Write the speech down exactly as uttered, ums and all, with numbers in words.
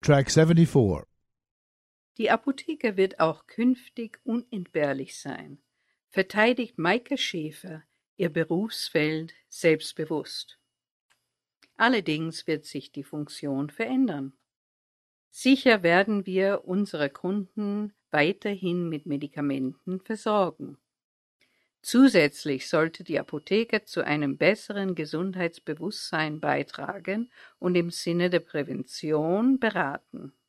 Track seventy-four. Die Apotheke wird auch künftig unentbehrlich sein, verteidigt Maike Schäfer ihr Berufsfeld selbstbewusst. Allerdings wird sich die Funktion verändern. Sicher werden wir unsere Kunden weiterhin mit Medikamenten versorgen. Zusätzlich sollte die Apotheke zu einem besseren Gesundheitsbewusstsein beitragen und im Sinne der Prävention beraten.